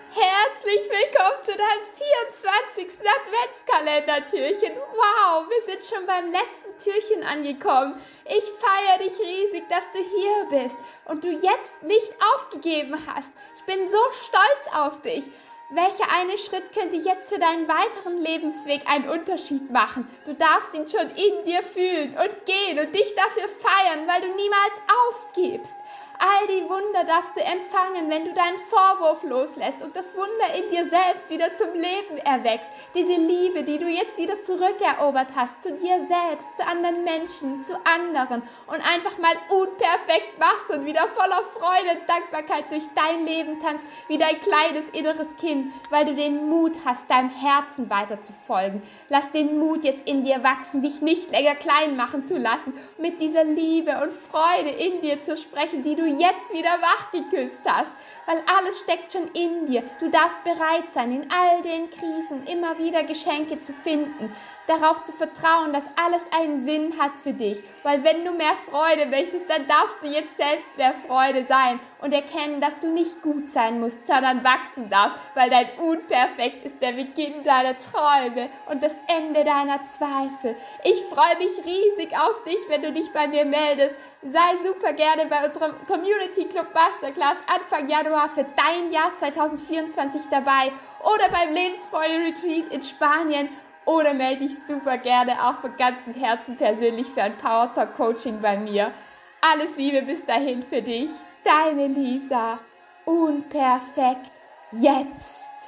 Herzlich willkommen zu deinem 24. Adventskalender-Türchen. Wow, wir sind schon beim letzten Türchen angekommen. Ich feiere dich riesig, dass du hier bist und du jetzt nicht aufgegeben hast. Ich bin so stolz auf dich. Welcher eine Schritt könnte jetzt für deinen weiteren Lebensweg einen Unterschied machen? Du darfst ihn schon in dir fühlen und gehen und dich dafür feiern, weil du niemals aufgibst. All die Wunder darfst du empfangen, wenn du deinen Vorwurf loslässt und das Wunder in dir selbst wieder zum Leben erwächst. Diese Liebe, die du jetzt wieder zurückerobert hast, zu dir selbst, zu anderen Menschen, zu anderen und einfach mal unperfekt machst und wieder voller Freude und Dankbarkeit durch dein Leben tanzt, wie dein kleines inneres Kind, weil du den Mut hast, deinem Herzen weiter zu folgen. Lass den Mut jetzt in dir wachsen, dich nicht länger klein machen zu lassen, mit dieser Liebe und Freude in dir zu sprechen, die du jetzt wieder wach geküsst hast, weil alles steckt schon in dir. Du darfst bereit sein, in all den Krisen immer wieder Geschenke zu finden, darauf zu vertrauen, dass alles einen Sinn hat für dich, weil wenn du mehr Freude möchtest, dann darfst du jetzt selbst mehr Freude sein und erkennen, dass du nicht gut sein musst, sondern wachsen darfst, weil dein Unperfekt ist der Beginn deiner Träume und das Ende deiner Zweifel. Ich freue mich riesig auf dich, wenn du dich bei mir meldest. Sei super gerne bei unserem Community Club Masterclass Anfang Januar für dein Jahr 2024 dabei oder beim Lebensfreude Retreat in Spanien. Oder melde dich super gerne auch von ganzem Herzen persönlich für ein Power Talk Coaching bei mir. Alles Liebe bis dahin für dich, deine Lisa. Unperfekt jetzt.